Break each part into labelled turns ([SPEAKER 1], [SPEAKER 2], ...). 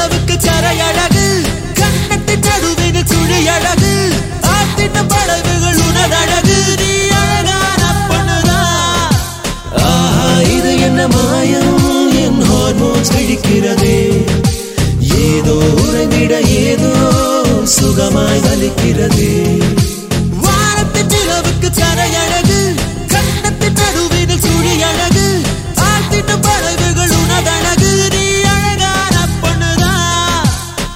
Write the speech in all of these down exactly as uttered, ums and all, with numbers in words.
[SPEAKER 1] நிலவுக்கு கரையழகு கண்ணத்தின் நடுவில் சுழி அழகு ஆத்தின படகுகள் உனதழகு நீ அழகான பொண்ணுதான். ஆஹா இது என்ன மாயம் என் ஹார்மோன்ஸ் வெடிக்கிறதே ஏதோ உறைந்திட ஏதோ சுகமாய் வலிக்கிறதே. வானத்தின் நிலவுக்கு கரையழகு கண்ணத்தின் நடுவில் சுழி அழகு ஆத்தின படகுகள் உனதழகு நீ அழகான பொண்ணுதான்.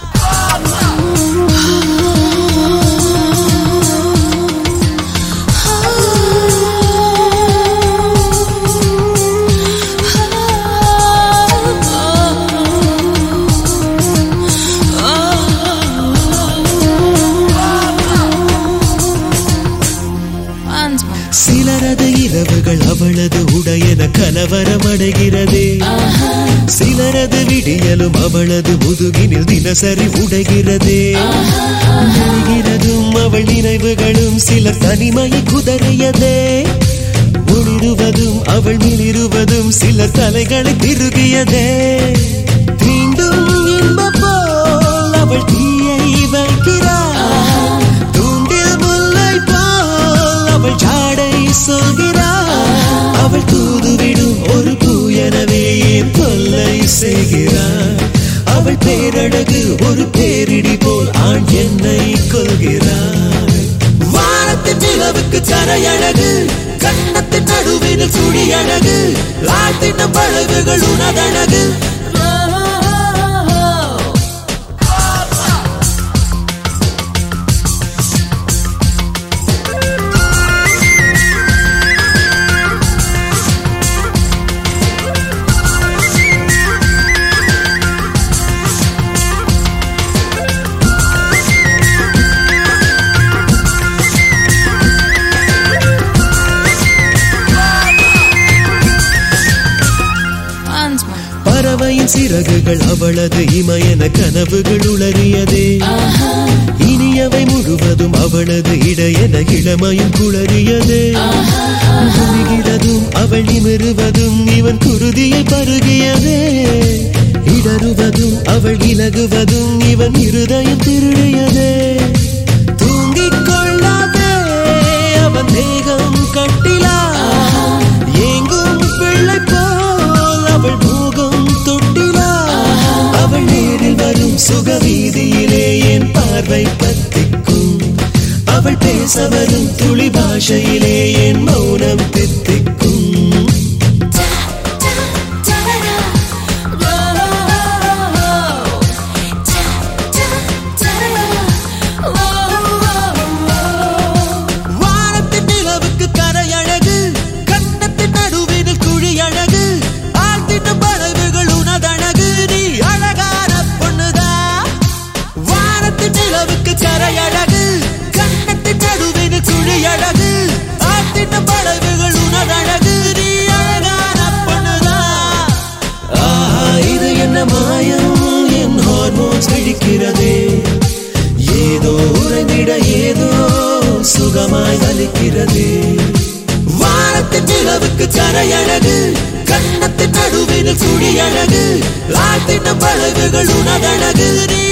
[SPEAKER 1] சிலரது இரவுகள் அவளது உடையன கலவரம் அடைகிறதே சிலரது விடியலும் அவளது முதுகினில் தினசரி உடைகிறதே. நெய்கிறதும் அவள் நினைவுகளும் சில தனிமையை குதறியதே ஒளிருவதும் அவள் மிளிருவதும் சில தலைகளை திருகியதே. தீண்டும் இன்ப போல் அவள் தீயை வைக்கிறாள் தூண்டில் முல்லை போல் அவள் ஜாடை சொல்கிறாள் அவள் தூதுவிடும் ஒரு பூ எனவே ஏன் தொல்லை செய்கிறாள் அவள் பேரழகு ஒரு பேரிடி போல் ஆண் என்னை கொள்கிறாள். வானத்தின் நிலவுக்கு கரையழகு கண்ணத்தின் நடுவில் சுழி அழகு ஆத்தின படகுகள் உனதழகு. பறவையின் சிறகுகள் அவளது இமயன கனவுகள் உளறியதே இனியவை முழுவதும் அவளது இடையன இளமையும் குளறியதே. முழுகிறதும் அவள் நிமிருவதும் இவன் குருதியை பருகியதே இடறுவதும் அவள் இலகுவதும் இவன் இருதயம் திருடியதே. தூங்கிக் கொள்ளாதே அவன் தேகம் கட்டிலா எங்கும் பிள்ளை போல் அவள் மூகம் தொட்டிலா அவள் நேரில் வரும் சுகவீதியிலே என் பார்வை பத்திக்கும் அவள் பேச வரும் துளி பாஷையிலே என் மௌனம் தித்திக்கும். கரையழகு கண்ணத்தின் நடுவில் சுழி அழகு ஆத்தின படகுகள் உனதழகு நீ அழகான பொண்ணுதான். ஆஹா இது என்ன மாயம் என் ஹார்மோன்ஸ் வெடிக்கிறதே ஏதோ உறைந்திட ஏதோ சுகமாய் வலிக்கிறதே. வானத்தின் நிலவுக்கு கரையழகு கண்ணத்தின் நடுவில் சுழி அழகு ஆத்தின படகுகள் உனதழகு நீ